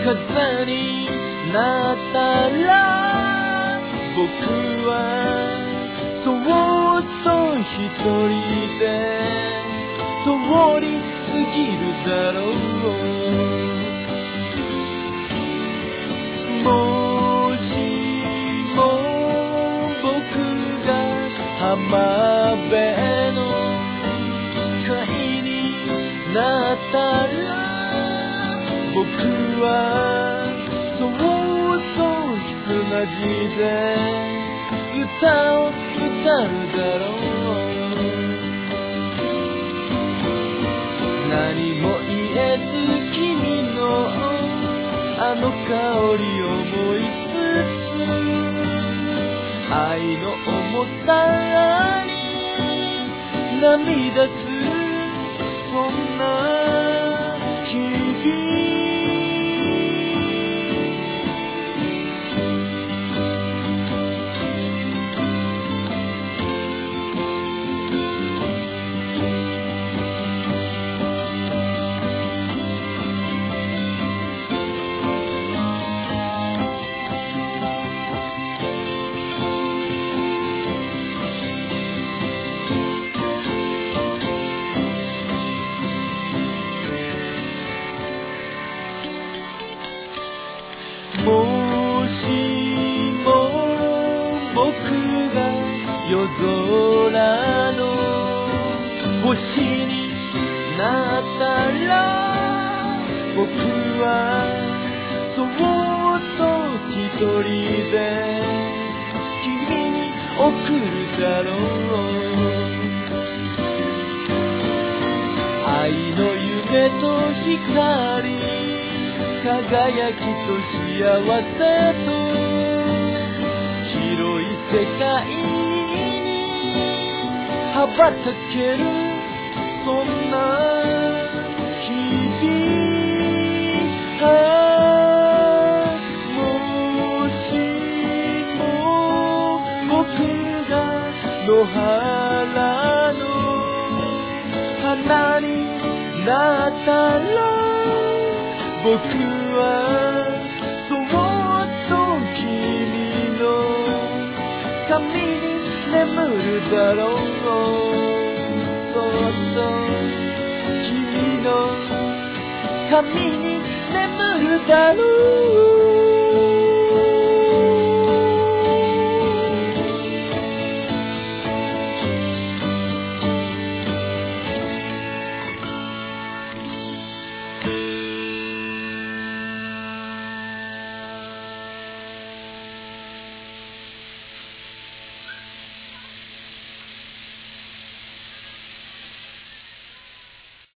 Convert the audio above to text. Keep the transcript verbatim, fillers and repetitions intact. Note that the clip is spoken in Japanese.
風になったら僕はそっと一人で通り過ぎるだろう。もしも僕が浜辺の貝になったら僕はそっと砂地で歌を歌うだろう。何も言えず君のあの香りを思いつつ愛の重さに涙するそんな日々。もしも僕が夜空の星になったら僕はそっと一人で君に送るだろう。愛の夢と光輝きと幸せと広い世界に羽ばたけるそんな日々。もしも僕が野原の花になったら僕はそっと君の髪に眠るだろう。そっと君の髪に眠るだろう。